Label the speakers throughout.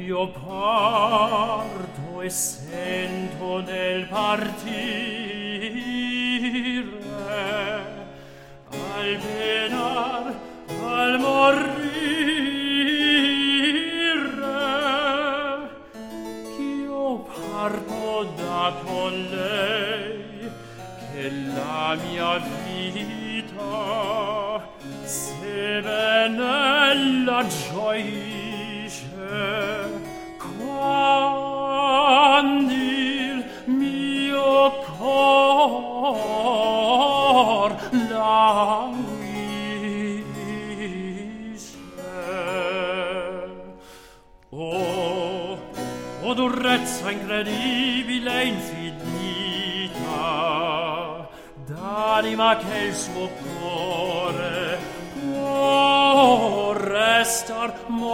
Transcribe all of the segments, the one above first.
Speaker 1: io parto e sento nel partire, al penar, al morire, ch'io parto da con lei, che la mia vita se benella gioisce, quand'il mio cor languisce. O durezza incredibile e infinita d'anima che il suo cuore può restar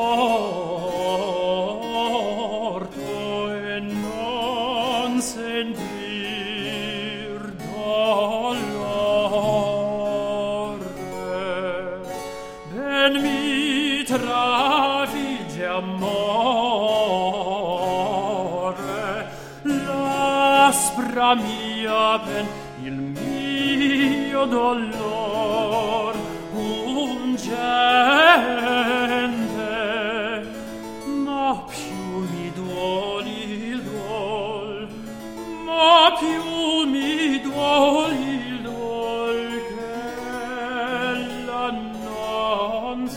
Speaker 1: morto e non sentir dolore. Ben mi trafigge amore, l'aspra mia pen, il mio dolor ungente, ma più mi duoli il dol, ma più mi duoli il dol, che la non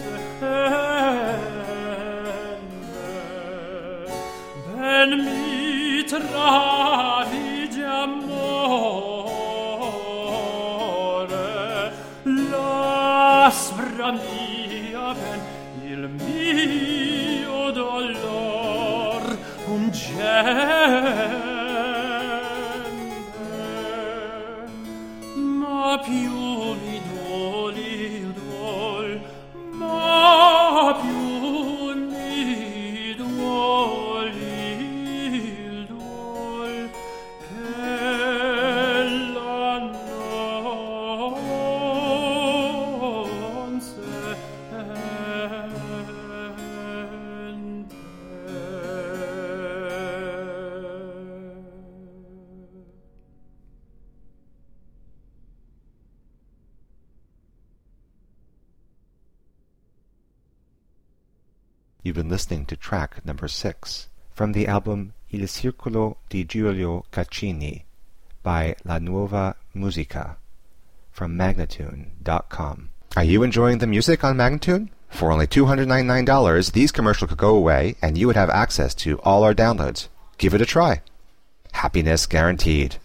Speaker 1: sente. Ben mi trafigge amore, l'aspra mia pen, il mio dolor ungente, ma più mi duoli il dol, ma più mi duoli il dol, che la non sente.
Speaker 2: You've been listening to track number 6 from the album Il Circolo di Giulio Caccini by La Nuova Musica from Magnatune.com. Are you enjoying the music on Magnatune? For only $299, these commercials could go away and you would have access to all our downloads. Give it a try. Happiness guaranteed.